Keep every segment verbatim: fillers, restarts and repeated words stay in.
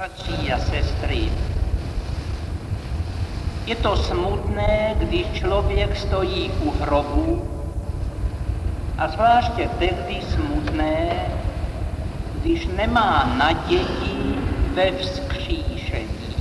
Bratři a sestry, je to smutné, když člověk stojí u hrobu, a zvláště tehdy smutné, když nemá naději ve vzkříšení.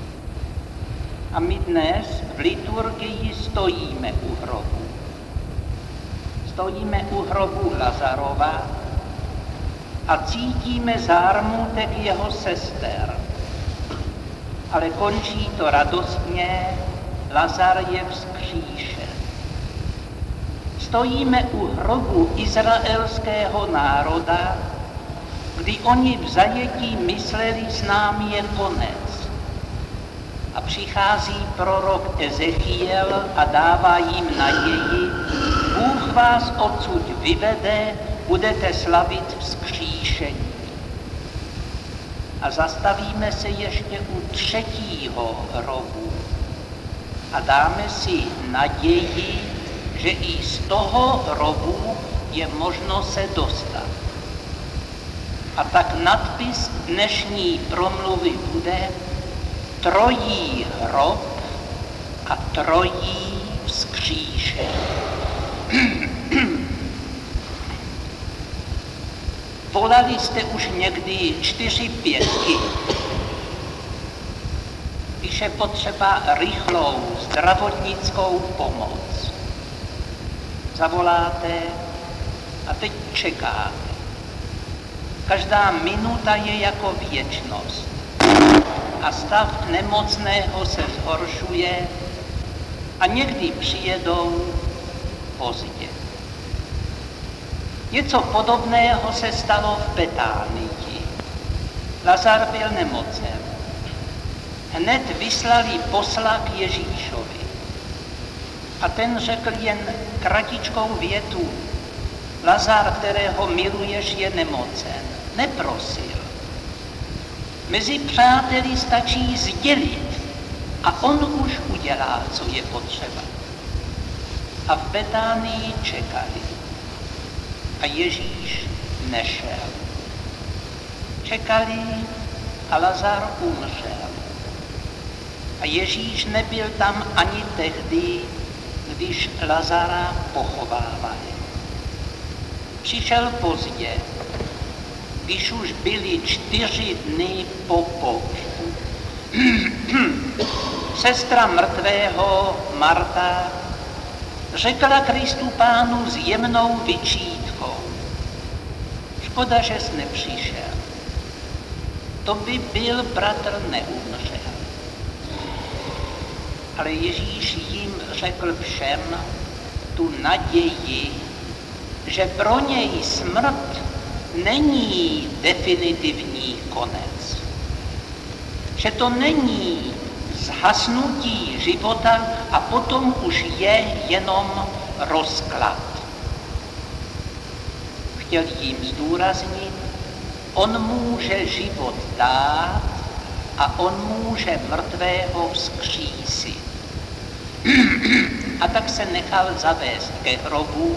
A my dnes v liturgii stojíme u hrobu. Stojíme u hrobu Lazarova a cítíme zármutek jeho sester. Ale končí to radostně, Lazar je vzkříšen. Stojíme u hrobu izraelského národa, kdy oni v zajetí mysleli, s námi je konec. A přichází prorok Ezechiel a dává jim naději, Bůh vás odsud vyvede, budete slavit vzkříšení. A zastavíme se ještě u třetího hrobu a dáme si naději, že i z toho hrobu je možno se dostat. A tak nadpis dnešní promluvy bude trojí hrob a trojí vzkříšení. Volali jste už někdy čtyři pětky, když je potřeba rychlou zdravotnickou pomoc. Zavoláte a teď čekáte. Každá minuta je jako věčnost a stav nemocného se zhoršuje a někdy přijedou pozdě. Něco podobného se stalo v Betánii. Lazar byl nemocen. Hned vyslali posla k Ježíšovi. A ten řekl jen kratičkou větu. Lazar, kterého miluješ, je nemocen. Neprosil. Mezi přáteli stačí sdělit a on už udělá, co je potřeba. A v Betánii čekali. A Ježíš nešel. Čekali a Lazar umřel. A Ježíš nebyl tam ani tehdy, když Lazara pochovávali. Přišel pozdě, když už byly čtyři dny po pohřbu. Sestra mrtvého Marta řekla Kristu Pánu s jemnou vyčítkou. Škoda, že jsi nepřišel. To by byl bratr neumřel. Ale Ježíš jim řekl všem tu naději, že pro něj smrt není definitivní konec. Že to není zhasnutí života a potom už je jenom rozklad. Chtěl jim zdůraznit, on může život dát a on může mrtvého vzkřísit. A tak se nechal zavést ke hrobu,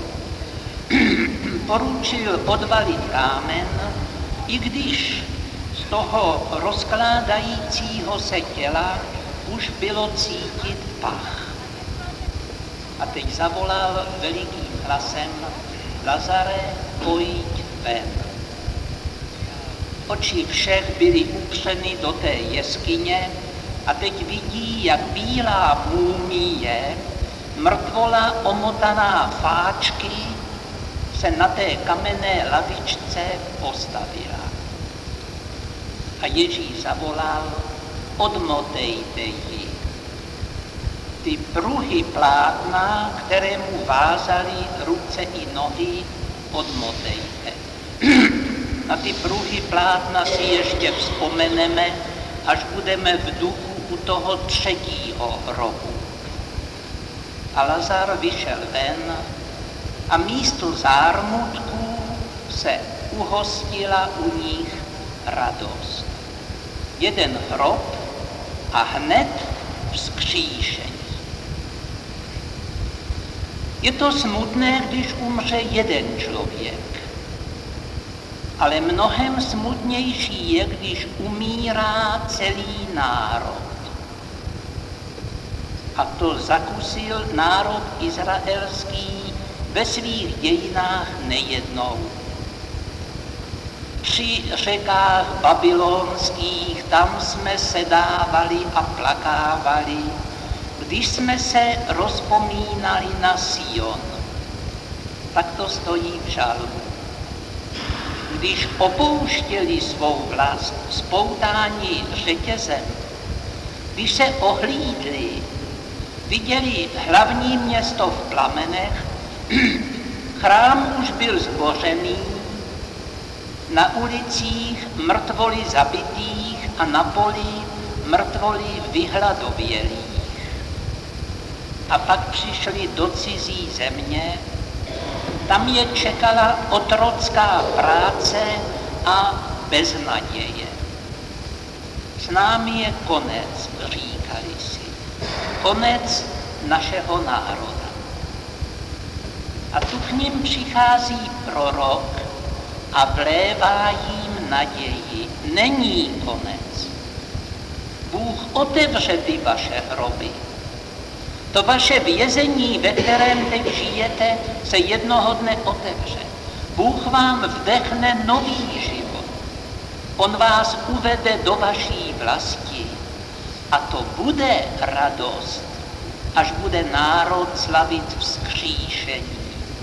poručil odvalit kámen, i když z toho rozkládajícího se těla už bylo cítit pach. A teď zavolal velikým hlasem, Lazare, pojď ven. Oči všech byly upřeny do té jeskyně a teď vidí, jak bílá múmie, mrtvola omotaná fáčky, se na té kamenné lavičce postavila. A Ježíš zavolal, odmotejte ji. Ty pruhy plátna, které mu vázaly ruce i nohy, odmotejte. Na ty pruhy plátna si ještě vzpomeneme, až budeme v duchu u toho třetího hrobu. A Lazar vyšel ven a místo zármutků se uhostila u nich radost. Jeden hrob a hned vzkříšení. Je to smutné, když umře jeden člověk. Ale mnohem smutnější je, když umírá celý národ. A to zakusil národ izraelský ve svých dějinách nejednou. Při řekách babylonských tam jsme sedávali a plakávali, když jsme se rozpomínali na Sion. Tak to stojí v žalmu. Když opouštěli svou vlast, spoutáni řetězem, když se ohlídli, viděli hlavní město v plamenech, chrám už byl zbořený, na ulicích mrtvoly zabitých a na poli mrtvoly vyhladovělých. A pak přišli do cizí země, tam je čekala otrocká práce a beznaděje. S námi je konec, říkali si, konec našeho národa. A tu k nim přichází prorok a vlévá jim naději. Není konec. Bůh otevře ty vaše hroby. To vaše vězení, ve kterém teď žijete, se jednoho dne otevře. Bůh vám vdechne nový život. On vás uvede do vaší vlasti. A to bude radost, až bude národ slavit vzkříšení.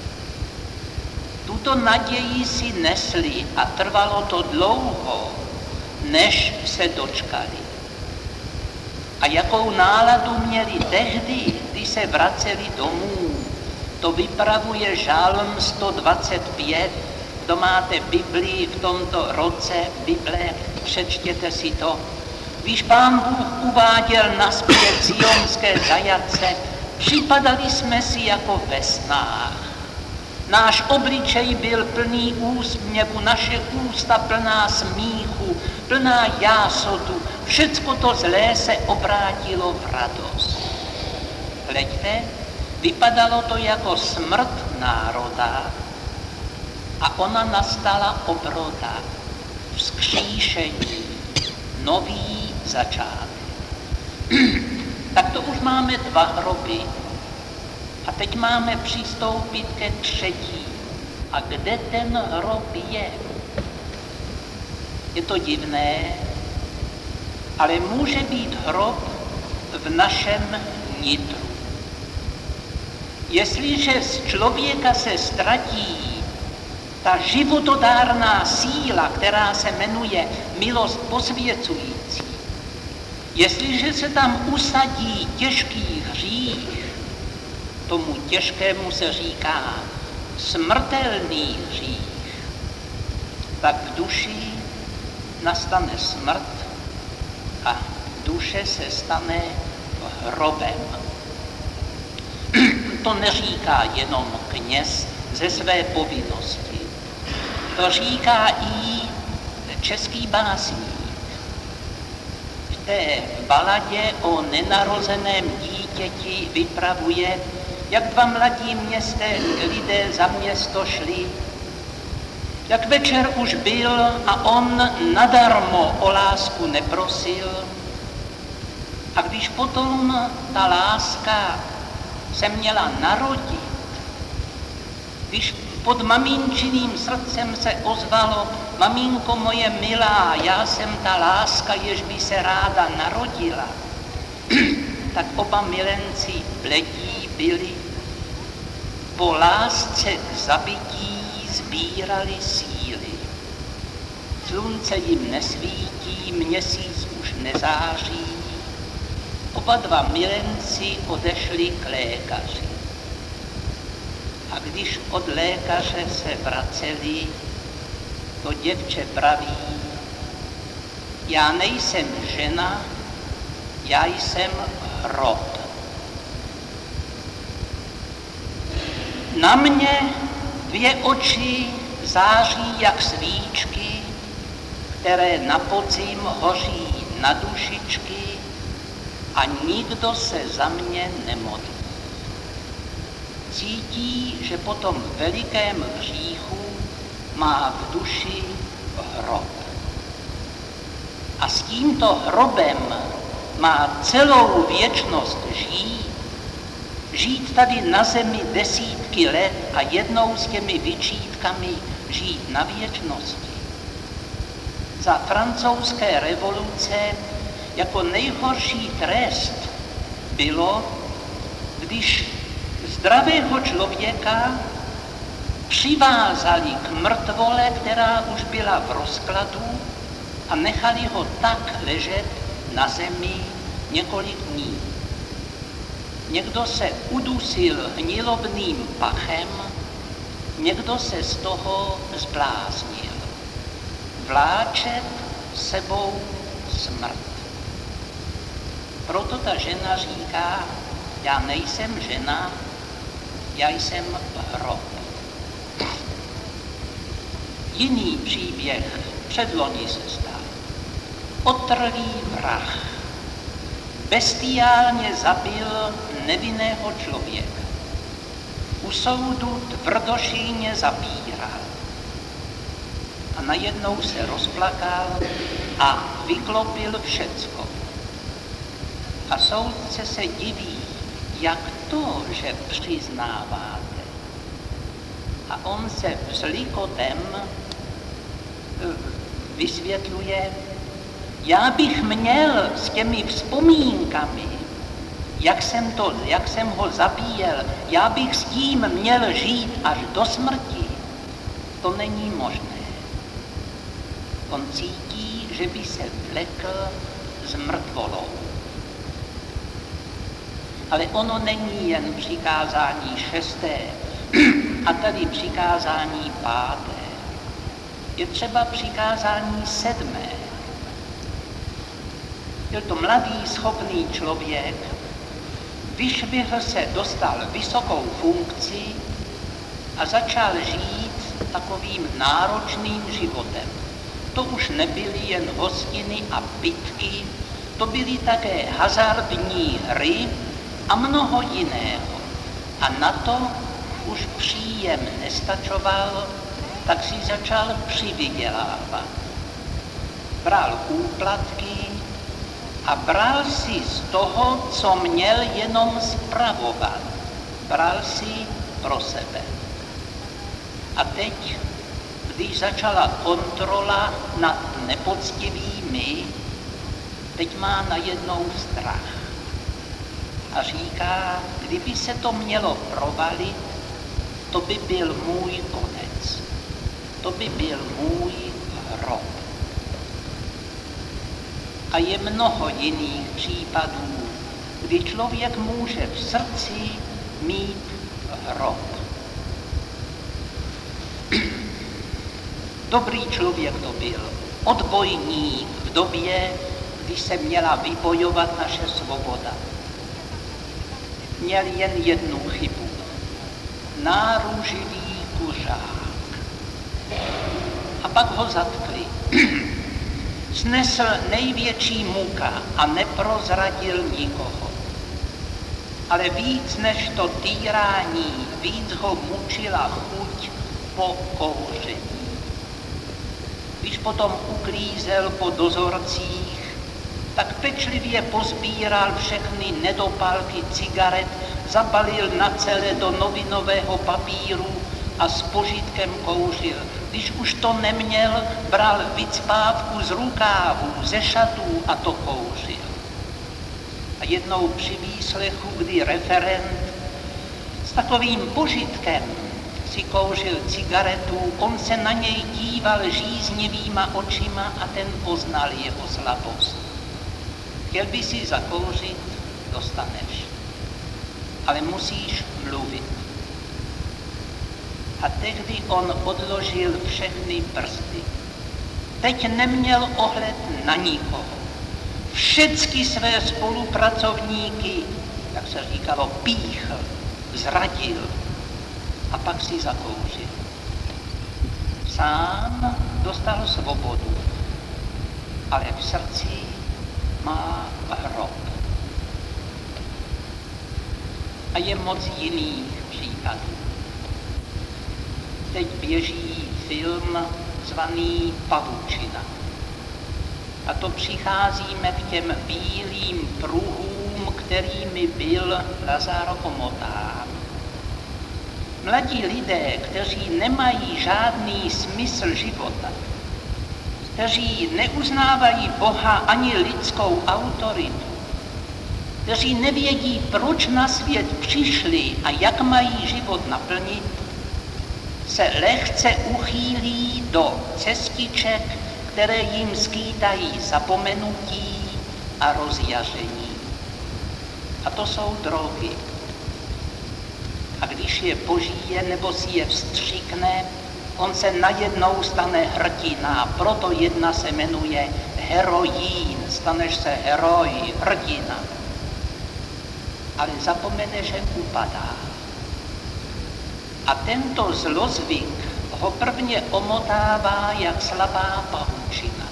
Tuto naději si nesli a trvalo to dlouho, než se dočkali. A jakou náladu měli tehdy, když se vraceli domů, to vypravuje Žálm sto dvacet pět. Kdo máte Biblii v tomto roce, Bible, přečtěte si to. Když Pán Bůh uváděl nazpět sionské zajatce, připadali jsme si jako ve snách. Náš obličej byl plný úsměvu, naše ústa plná smíchu, plná jásotu, všecko to zlé se obrátilo v radost. Hleďte, vypadalo to jako smrt národa a ona nastala obroda, vzkříšení, nový začátek. Tak to už máme dva hroby. A teď máme přistoupit ke třetí. A kde ten hrob je? Je to divné, ale může být hrob v našem nitru. Jestliže z člověka se ztratí ta životodárná síla, která se jmenuje milost posvěcující, jestliže se tam usadí těžký hřích, tomu těžkému se říká smrtelný hřích, tak v duši nastane smrt a duše se stane hrobem. To neříká jenom kněz ze své povinnosti. To říká i český básník. V té baladě o nenarozeném dítěti vypravuje, jak dva mladí městé lidé za město šli, jak večer už byl a on nadarmo o lásku neprosil. A když potom ta láska se měla narodit, když pod maminčiným srdcem se ozvalo: maminko moje milá, já jsem ta láska, jež by se ráda narodila, tak oba milenci bledí byli, po lásce k zabití sbírali síly. Slunce jim nesvítí, měsíc už nezáří, oba dva milenci odešli k lékaři. A když od lékaře se vraceli, to děvče praví: já nejsem žena, já jsem hrob. Na mě dvě oči září jak svíčky, které na podzim hoří na dušičky, a nikdo se za mě nemodlí. Cítí, že po tom velikém hříchu má v duši hrob. A s tímto hrobem má celou věčnost žít, žít tady na zemi desítky let a jednou s těmi vyčítkami žít na věčnosti. Za francouzské revoluce jako nejhorší trest bylo, když zdravého člověka přivázali k mrtvole, která už byla v rozkladu, a nechali ho tak ležet na zemi několik dní. Někdo se udusil hnilobným pachem, někdo se z toho zbláznil. Vláčet sebou smrt. Proto ta žena říká, já nejsem žena, já jsem hrob. Jiný příběh předloni se stal. Otrlý vrah bestiálně zabil nevinného člověka. U soudu tvrdošíjně zapíral. A najednou se rozplakal a vyklopil všecko. A soudce se diví, jak to, že přiznáváte. A on se vzlikotem vysvětluje, já bych měl s těmi vzpomínkami, jak jsem, to, jak jsem ho zabíjel, já bych s tím měl žít až do smrti. To není možné. On cítí, že by se vlekl s mrtvolou. Ale ono není jen přikázání šesté a tady přikázání páté. Je třeba přikázání sedmé. Byl to mladý, schopný člověk, vyšvihl se, dostal vysokou funkci a začal žít takovým náročným životem. To už nebyly jen hostiny a pitky, to byly také hazardní hry a mnoho jiného. A na to už příjem nestačoval, tak si začal přivydělávat. Bral úplatky a bral si z toho, co měl jenom spravovat. Bral si pro sebe. A teď, když začala kontrola nad nepoctivými, teď má najednou strach. A říká, kdyby se to mělo provalit, to by byl můj konec. To by byl můj hrob. A je mnoho jiných případů, kdy člověk může v srdci mít hrob. Dobrý člověk to byl, odbojník v době, kdy se měla vybojovat naše svoboda. Měl jen jednu chybu. Náruživý kuřák. A pak ho zatkli. Snesl největší muka a neprozradil nikoho. Ale víc než to týrání, víc ho mučila chuť po kouření. Když potom uklízel po dozorcích, tak pečlivě pozbíral všechny nedopálky cigaret, zabalil na celé do novinového papíru a s požitkem kouřil. Když už to neměl, bral vycpávku z rukávů, ze šatů a to kouřil. A jednou při výslechu, kdy referent s takovým požitkem si kouřil cigaretu, on se na něj díval žíznivýma očima a ten poznal jeho slabost. Chtěl by si zakouřit, dostaneš, ale musíš mluvit. A tehdy on odložil všechny prsty. Teď neměl ohled na nikoho. Všecky své spolupracovníky, jak se říkalo, píchl, zradil a pak si zakouřil. Sám dostal svobodu, ale v srdci má hrob. A je moc jiných případů. Teď běží film zvaný Pavučina. A to přicházíme k těm bílým pruhům, kterými byl Lazar omotán. Mladí lidé, kteří nemají žádný smysl života, kteří neuznávají Boha ani lidskou autoritu, kteří nevědí, proč na svět přišli a jak mají život naplnit, se lehce uchýlí do cestiček, které jim skýtají zapomenutí a rozjaření. A to jsou drogy. A když je požije nebo si je vstříkne, on se najednou stane hrdina. Proto jedna se jmenuje heroín. Staneš se heroj, hrdina. Ale zapomene, že upadá. A tento zlozvyk ho prvně omotává jak slabá pavučina.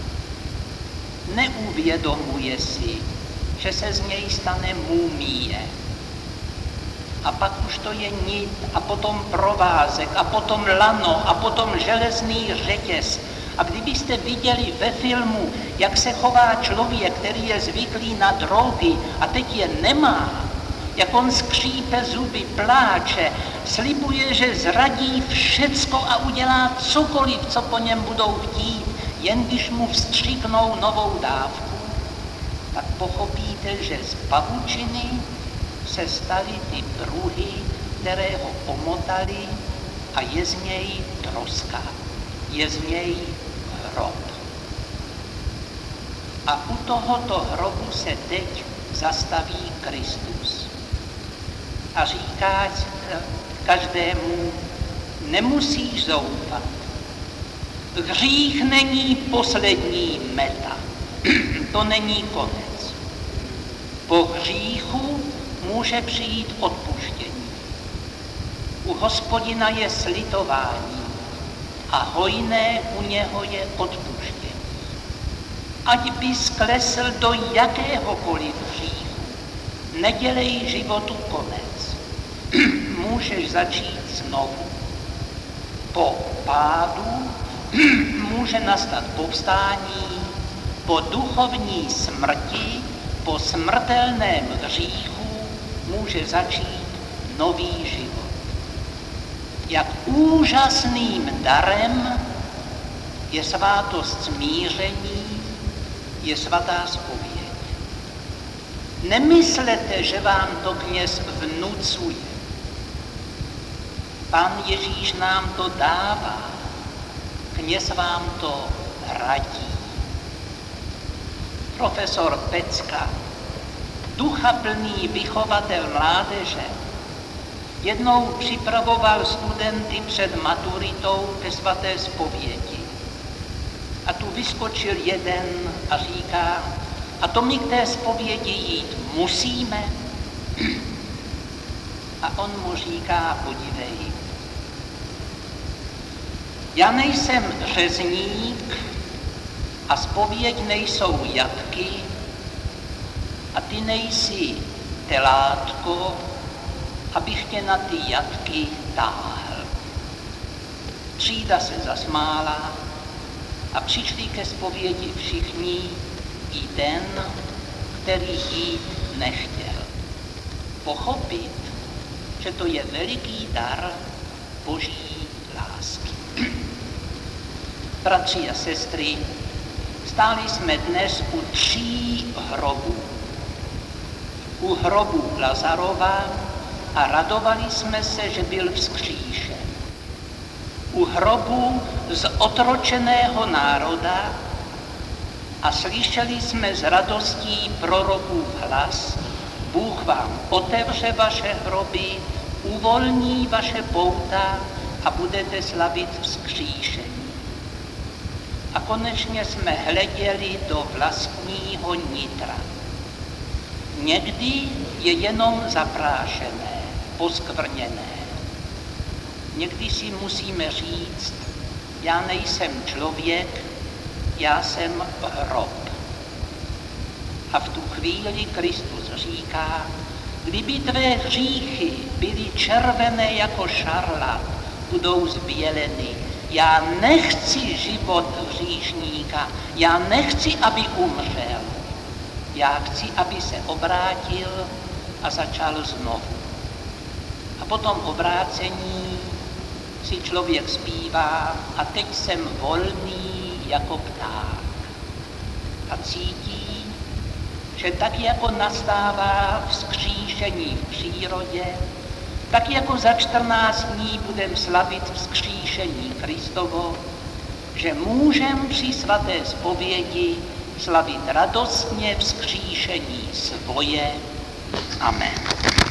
Neuvědomuje si, že se z něj stane mumie. A pak už to je nit, a potom provázek, a potom lano, a potom železný řetěz. A kdybyste viděli ve filmu, jak se chová člověk, který je zvyklý na drogy a teď je nemá, jak on skřípe zuby, pláče, slibuje, že zradí všecko a udělá cokoliv, co po něm budou chtít, jen když mu vstřiknou novou dávku, tak pochopíte, že z pavučiny se staly ty pruhy, které ho omotali a je z něj troska, je z něj hrob. A u tohoto hrobu se teď zastaví Kristus. A říká každému, nemusíš zoufat. Hřích není poslední meta. To není konec. Po hříchu může přijít odpuštění. U Hospodina je slitování a hojné u něho je odpuštění. Ať by sklesl do jakéhokoliv hříchu, nedělej životu konec. Můžeš začít znovu. Po pádu může nastat povstání, po duchovní smrti, po smrtelném hříchu může začít nový život. Jak úžasným darem je svátost smíření, je svatá zpověď. Nemyslete, že vám to kněz vnucuje. Pán Ježíš nám to dává, kněz vám to radí. Profesor Pecka, duchaplný vychovatel mládeže, jednou připravoval studenty před maturitou ke svaté zpovědi. A tu vyskočil jeden a říká, a to my k té zpovědi jít musíme. A on mu říká, podívej, já nejsem řezník a zpověď nejsou jatky a ty nejsi telátko, abych tě na ty jatky táhl. Třída se zasmála a přišli ke zpovědi všichni, i ten, který jít nechtěl. Pochopit, že to je veliký dar Boží lásky. Bratři a sestry, stáli jsme dnes u tří hrobů. U hrobu Lazarova a radovali jsme se, že byl vzkříšen. U hrobu z otročeného národa a slyšeli jsme s radostí prorokův hlas, Bůh vám otevře vaše hroby, uvolní vaše pouta a budete slavit vzkříšení. A konečně jsme hleděli do vlastního nitra. Někdy je jenom zaprášené, poskvrněné. Někdy si musíme říct, já nejsem člověk, já jsem hrob. A v tu chvíli Kristus říká, kdyby tvé hříchy byly červené jako šarlat, budou zběleny já nechci život hříšníka, já nechci, aby umřel. Já chci, aby se obrátil a začal znovu. A potom obrácení si člověk zpívá a teď jsem volný jako pták. A cítí, že tak jako nastává vzkříšení v přírodě, tak jako za čtrnáct dní budeme slavit vzkříšení Kristovo, že můžeme při svaté zpovědi slavit radostně vzkříšení svoje. Amen.